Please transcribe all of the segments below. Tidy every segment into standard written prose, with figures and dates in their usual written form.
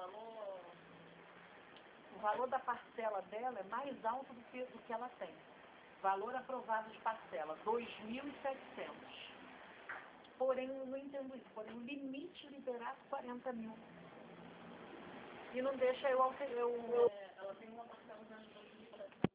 o valor da parcela dela é mais alto do que ela tem. Valor aprovado de parcela, 2.700. Porém, eu não entendo isso. Porém, o limite liberado 40 mil. E não deixa ela tem uma parcela de 2.700.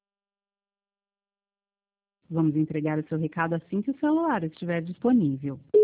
Vamos entregar o seu recado assim que o celular estiver disponível.